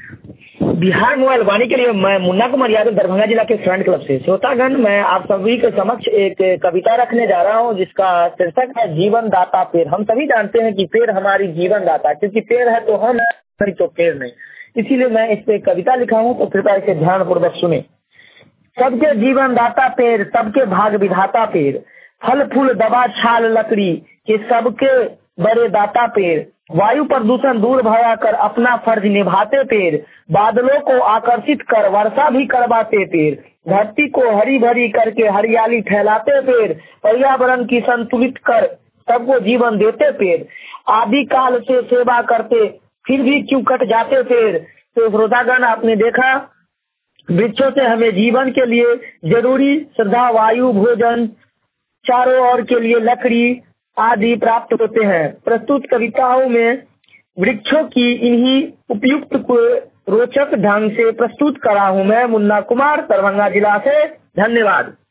Bihar mobile वाणी के लिए मैं मुन्ना कुमार यादव, दरभंगा जिला के फ्रंट क्लब से। श्रोतागण, मैं आप सभी के समक्ष एक कविता रखने जा रहा हूं जिसका शीर्षक है जीवन दाता पेड़। हम सभी जानते हैं कि पेड़ हमारी जीवन दाता, क्योंकि पेड़ है तो हम, नहीं तो पेड़ नहीं। इसीलिए मैं इस पे कविता लिखा हूं, तो कृपया इसे ध्यान पूर्वक सुने। सबके जीवन दाता पेड़, सबके भाग विधाता पेड़, फल फूल दवा छाल लकड़ी के सबके बड़े दाता पेड़, वायु प्रदूषण दूर भगा कर अपना फर्ज निभाते पेड़, बादलों को आकर्षित कर वर्षा भी करवाते पेड़, धरती को हरी भरी करके हरियाली फैलाते पेड़, पर्यावरण की संतुलित कर सबको जीवन देते पेड़, आदि काल से सेवा करते फिर भी क्यों कट जाते पेड़। तो श्रोतागण, आपने देखा वृक्षों से हमें जीवन के लिए जरूरी श्रद्धा, वायु, भोजन, चारों ओर के लिए लकड़ी आदि प्राप्त होते हैं। प्रस्तुत कविताओं में वृक्षों की इन्हीं उपयुक्त को रोचक ढंग से प्रस्तुत करा हूँ मैं, मुन्ना कुमार, दरभंगा जिला से। धन्यवाद।